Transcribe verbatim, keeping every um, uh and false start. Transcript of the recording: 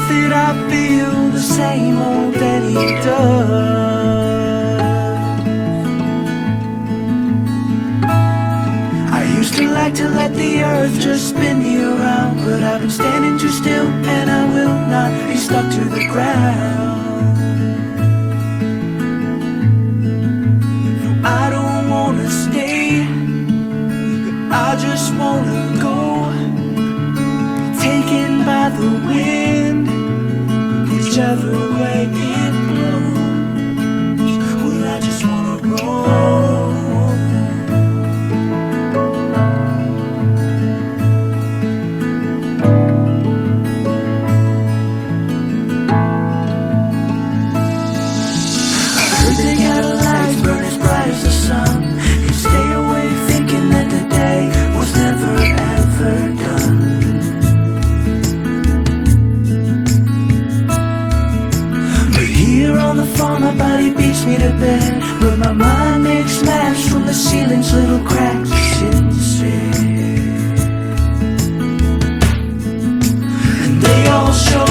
that I feel the same old that he does. I used to like to let the earth just spin me around, but I've been standing too still and I will not be stuck to the ground. No, I don't wanna stay, I just wanna go, taken by the wind, whichever way it blows. Well, I just wanna roll. I heard they got a light burn as bright as the sun. You stay awake thinking that the day was never ever done. Here on the farm, my body beats me to bed, but my mind makes maps from the ceiling's little cracks instead. And they all show